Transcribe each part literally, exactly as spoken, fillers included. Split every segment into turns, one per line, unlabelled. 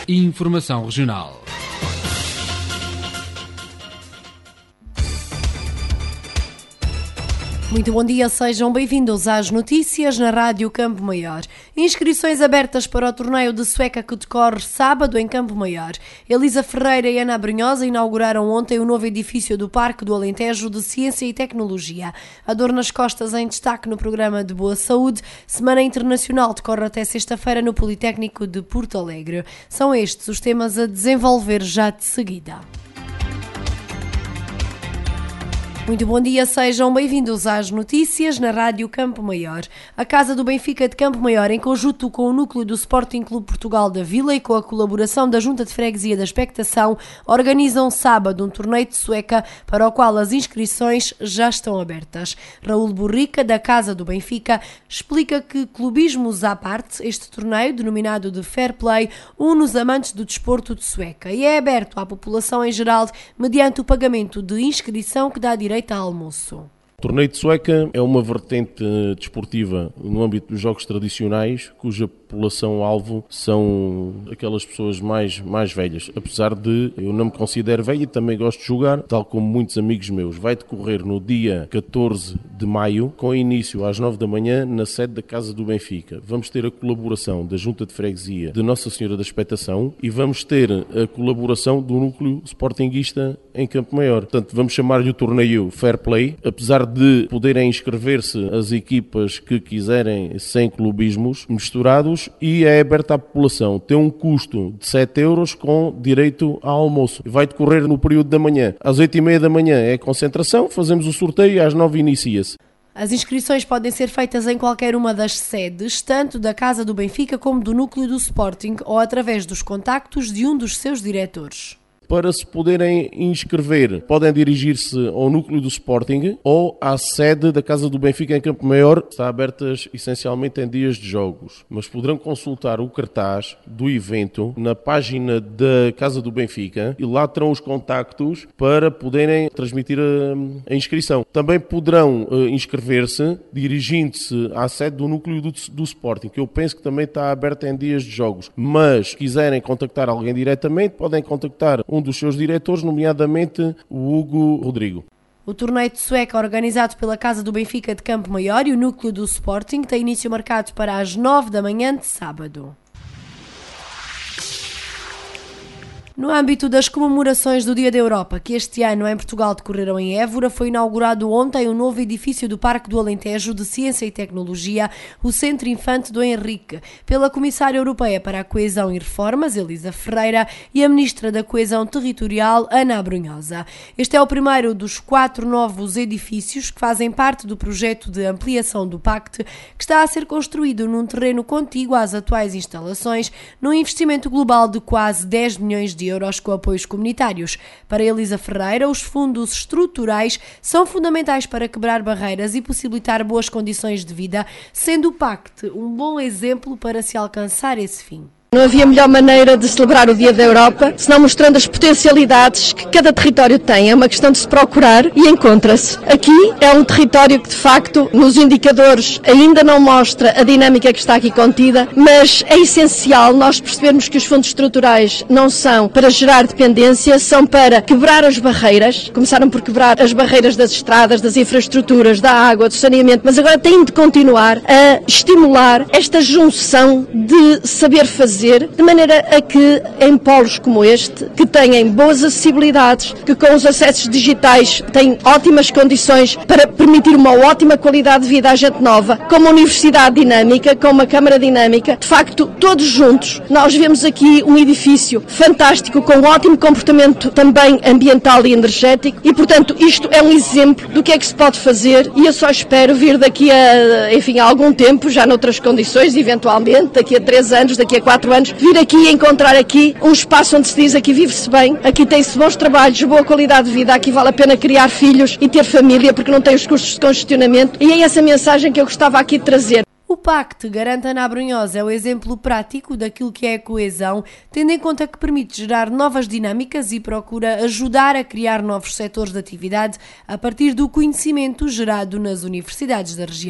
Informação regional.
Muito bom dia, sejam bem-vindos às notícias na Rádio Campo Maior. Inscrições abertas para o torneio de sueca que decorre sábado em Campo Maior. Elisa Ferreira e Ana Brunhosa inauguraram ontem o novo edifício do Parque do Alentejo de Ciência e Tecnologia. A dor nas costas em destaque no programa de Boa Saúde. Semana Internacional decorre até sexta-feira no Politécnico de Porto Alegre. São estes os temas a desenvolver já de seguida. Muito bom dia, sejam bem-vindos às notícias na Rádio Campo Maior. A Casa do Benfica de Campo Maior, em conjunto com o núcleo do Sporting Clube Portugal da Vila e com a colaboração da Junta de Freguesia da Expectação, organizam sábado um torneio de sueca para o qual as inscrições já estão abertas. Raul Burrica, da Casa do Benfica, explica que, clubismos à parte, este torneio, denominado de Fair Play, une os amantes do desporto de sueca e é aberto à população em geral mediante o pagamento de inscrição que dá direito a almoço.
O torneio de sueca é uma vertente desportiva no âmbito dos jogos tradicionais, cuja população-alvo são aquelas pessoas mais, mais velhas. Apesar de eu não me considero velho e também gosto de jogar, tal como muitos amigos meus. Vai decorrer no dia catorze de maio, com início às nove da manhã, na sede da Casa do Benfica. Vamos ter a colaboração da Junta de Freguesia de Nossa Senhora da Expectação e vamos ter a colaboração do núcleo sportinguista em Campo Maior. Portanto, vamos chamar-lhe o torneio Fair Play, apesar de poderem inscrever-se as equipas que quiserem sem clubismos misturados, e é aberta à população. Tem um custo de sete euros com direito a almoço. Vai decorrer no período da manhã. Às oito e meia da manhã é a concentração, fazemos o sorteio e às nove inicia-se.
As inscrições podem ser feitas em qualquer uma das sedes, tanto da Casa do Benfica como do núcleo do Sporting, ou através dos contactos de um dos seus diretores.
Para se poderem inscrever, podem dirigir-se ao núcleo do Sporting ou à sede da Casa do Benfica em Campo Maior. Está abertas essencialmente em dias de jogos, mas poderão consultar o cartaz do evento na página da Casa do Benfica e lá terão os contactos para poderem transmitir a, a inscrição. Também poderão uh, inscrever-se dirigindo-se à sede do núcleo do, do Sporting, que eu penso que também está aberta em dias de jogos. Mas, se quiserem contactar alguém diretamente, podem contactar um dos seus diretores, nomeadamente o Hugo Rodrigo.
O torneio de sueca, organizado pela Casa do Benfica de Campo Maior e o núcleo do Sporting, tem início marcado para as nove da manhã de sábado. No âmbito das comemorações do Dia da Europa, que este ano em Portugal decorreram em Évora, foi inaugurado ontem o novo edifício do Parque do Alentejo de Ciência e Tecnologia, o Centro Infante do Henrique, pela Comissária Europeia para a Coesão e Reformas, Elisa Ferreira, e a Ministra da Coesão Territorial, Ana Brunhosa. Este é o primeiro dos quatro novos edifícios que fazem parte do projeto de ampliação do Pacte, que está a ser construído num terreno contíguo às atuais instalações, num investimento global de quase dez milhões de euros com apoios comunitários. Para Elisa Ferreira, os fundos estruturais são fundamentais para quebrar barreiras e possibilitar boas condições de vida, sendo o Pacte um bom exemplo para se alcançar esse fim.
Não havia melhor maneira de celebrar o Dia da Europa, senão mostrando as potencialidades que cada território tem. É uma questão de se procurar e encontra-se. Aqui é um território que, de facto, nos indicadores ainda não mostra a dinâmica que está aqui contida, mas é essencial nós percebermos que os fundos estruturais não são para gerar dependência, são para quebrar as barreiras. Começaram por quebrar as barreiras das estradas, das infraestruturas, da água, do saneamento, mas agora têm de continuar a estimular esta junção de saber fazer, de maneira a que em polos como este, que têm boas acessibilidades, que com os acessos digitais têm ótimas condições para permitir uma ótima qualidade de vida à gente nova, com uma universidade dinâmica, com uma câmara dinâmica, de facto, todos juntos, nós vemos aqui um edifício fantástico, com um ótimo comportamento também ambiental e energético e, portanto, isto é um exemplo do que é que se pode fazer e eu só espero vir daqui a, enfim, a algum tempo, já noutras condições, eventualmente, daqui a três anos, daqui a quatro anos, vir aqui e encontrar aqui um espaço onde se diz aqui vive-se bem, aqui tem-se bons trabalhos, boa qualidade de vida, aqui vale a pena criar filhos e ter família porque não tem os custos de congestionamento e é essa mensagem que eu gostava aqui de trazer.
O Pacte, garante Ana Brunhosa, é o exemplo prático daquilo que é a coesão, tendo em conta que permite gerar novas dinâmicas e procura ajudar a criar novos setores de atividade a partir do conhecimento gerado nas universidades da região.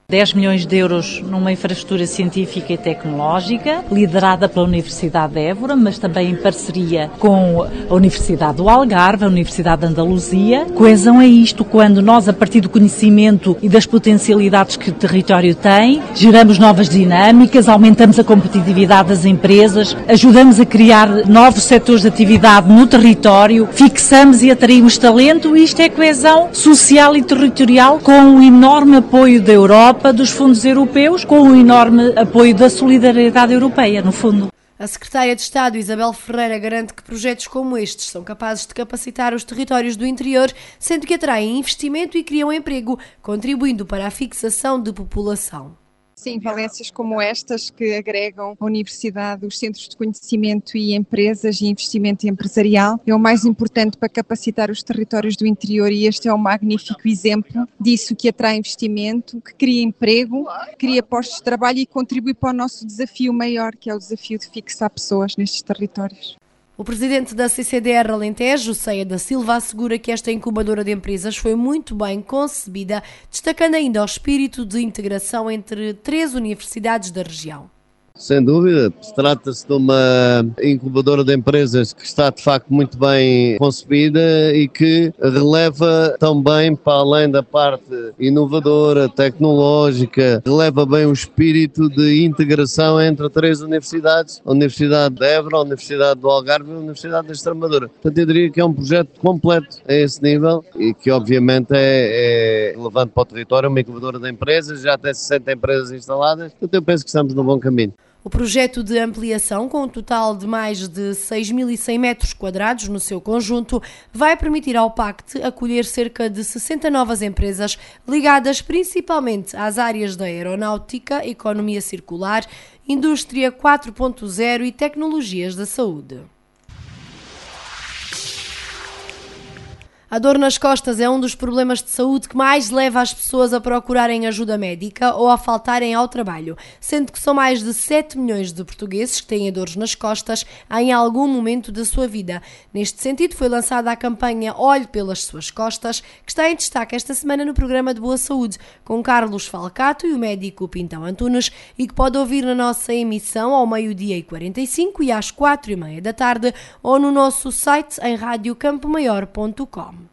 dez milhões de euros numa infraestrutura científica e tecnológica, liderada pela Universidade de Évora, mas também em parceria com a Universidade do Algarve, a Universidade de Andaluzia. Coesão é isto, quando nós, a partir do conhecimento e das potencialidades que o território tem, geramos novas dinâmicas, aumentamos a competitividade das empresas, ajudamos a criar novos setores de atividade no território, fixamos e atraímos talento, e isto é coesão social e territorial, com o enorme apoio da Europa, dos fundos europeus, com o enorme apoio da solidariedade europeia, no fundo.
A secretária de Estado, Isabel Ferreira, garante que projetos como estes são capazes de capacitar os territórios do interior, sendo que atraem investimento e criam emprego, contribuindo para a fixação de população.
Sim, valências como estas que agregam a universidade, os centros de conhecimento e empresas e investimento empresarial é o mais importante para capacitar os territórios do interior, e este é um magnífico exemplo disso, que atrai investimento, que cria emprego, cria postos de trabalho e contribui para o nosso desafio maior, que é o desafio de fixar pessoas nestes territórios.
O presidente da C C D R Alentejo, Ceia da Silva, assegura que esta incubadora de empresas foi muito bem concebida, destacando ainda o espírito de integração entre três universidades da região.
Sem dúvida, trata-se de uma incubadora de empresas que está de facto muito bem concebida e que releva também, para além da parte inovadora, tecnológica, releva bem o espírito de integração entre três universidades, a Universidade de Évora, a Universidade do Algarve e a Universidade da Extremadura. Portanto, eu diria que é um projeto completo a esse nível e que obviamente é, é relevante para o território, uma incubadora de empresas, já tem sessenta empresas instaladas, portanto eu penso que estamos no bom caminho.
O projeto de ampliação, com um total de mais de seis mil e cem metros quadrados no seu conjunto, vai permitir ao Pacte acolher cerca de sessenta novas empresas ligadas principalmente às áreas da aeronáutica, economia circular, indústria quatro ponto zero e tecnologias da saúde. A dor nas costas é um dos problemas de saúde que mais leva as pessoas a procurarem ajuda médica ou a faltarem ao trabalho, sendo que são mais de sete milhões de portugueses que têm dores nas costas em algum momento da sua vida. Neste sentido, foi lançada a campanha Olhe pelas Suas Costas, que está em destaque esta semana no programa de Boa Saúde, com Carlos Falcato e o médico Pintão Antunes, e que pode ouvir na nossa emissão ao meio-dia e quarenta e cinco e às quatro e meia da tarde ou no nosso site em rádio campo maior ponto com.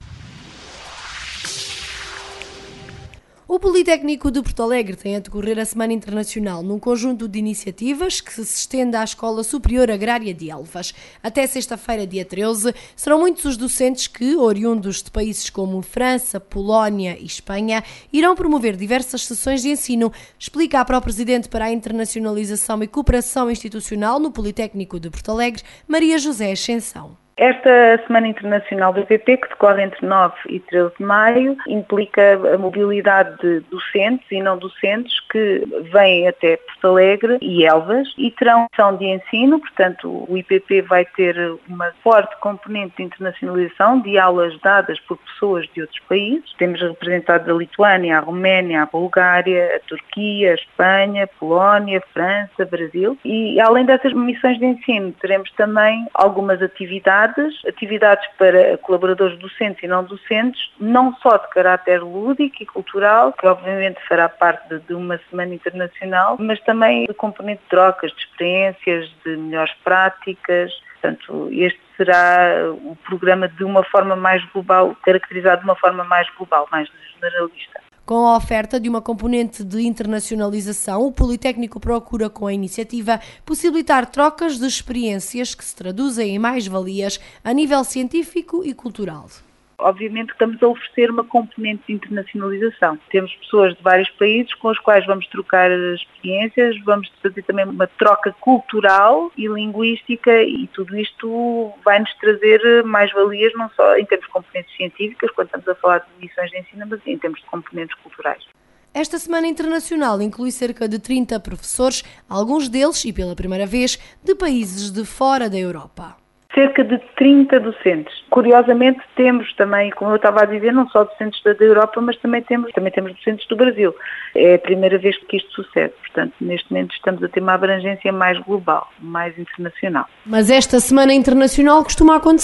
O Politécnico de Porto Alegre tem a decorrer a Semana Internacional num conjunto de iniciativas que se estende à Escola Superior Agrária de Elvas. Até sexta-feira, dia treze, serão muitos os docentes que, oriundos de países como França, Polónia e Espanha, irão promover diversas sessões de ensino, explica a pró-presidente para a Internacionalização e Cooperação Institucional no Politécnico de Porto Alegre, Maria José Ascensão.
Esta Semana Internacional do I P P, que decorre entre nove e treze de maio, implica a mobilidade de docentes e não docentes que vêm até Porto Alegre e Elvas e terão ação de ensino, portanto o I P P vai ter uma forte componente de internacionalização, de aulas dadas por pessoas de outros países. Temos representados a Lituânia, a Roménia, a Bulgária, a Turquia, a Espanha, a Polónia, a França, Brasil, e além dessas missões de ensino teremos também algumas atividades atividades para colaboradores docentes e não docentes, não só de caráter lúdico e cultural, que obviamente fará parte de, de uma semana internacional, mas também de componente de trocas, de experiências, de melhores práticas. Portanto, este será o programa de uma forma mais global, caracterizado de uma forma mais global, mais generalista.
Com a oferta de uma componente de internacionalização, o Politécnico procura, com a iniciativa, possibilitar trocas de experiências que se traduzem em mais-valias a nível científico e cultural.
Obviamente que estamos a oferecer uma componente de internacionalização. Temos pessoas de vários países com os quais vamos trocar experiências, vamos fazer também uma troca cultural e linguística, e tudo isto vai-nos trazer mais-valias, não só em termos de componentes científicas, quando estamos a falar de missões de ensino, mas em termos de componentes culturais.
Esta Semana Internacional inclui cerca de trinta professores, alguns deles, e pela primeira vez, de países de fora da Europa.
Cerca de trinta docentes. Curiosamente temos também, como eu estava a dizer, não só docentes da Europa, mas também temos, também temos docentes do Brasil. É a primeira vez que isto sucede. Portanto, neste momento estamos a ter uma abrangência mais global, mais internacional.
Mas esta Semana Internacional costuma acontecer?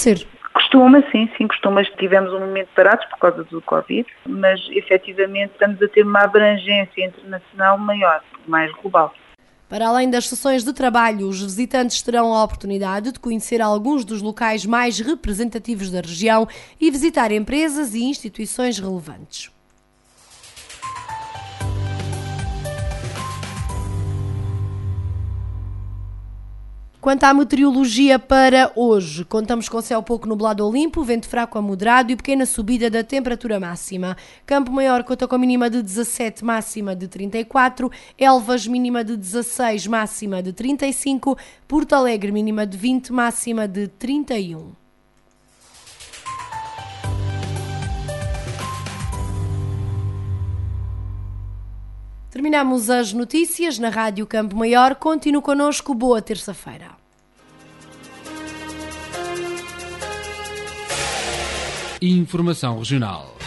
Costuma, sim, sim, costuma. Tivemos um momento parados por causa do Covid, mas efetivamente estamos a ter uma abrangência internacional maior, mais global.
Para além das sessões de trabalho, os visitantes terão a oportunidade de conhecer alguns dos locais mais representativos da região e visitar empresas e instituições relevantes. Quanto à meteorologia para hoje, contamos com céu pouco nublado ou limpo, vento fraco a moderado e pequena subida da temperatura máxima. Campo Maior conta com mínima de dezassete, máxima de trinta e quatro, Elvas mínima de dezasseis, máxima de trinta e cinco, Porto Alegre mínima de vinte, máxima de trinta e um. Terminamos as notícias na Rádio Campo Maior. Continue connosco. Boa terça-feira.
Informação regional.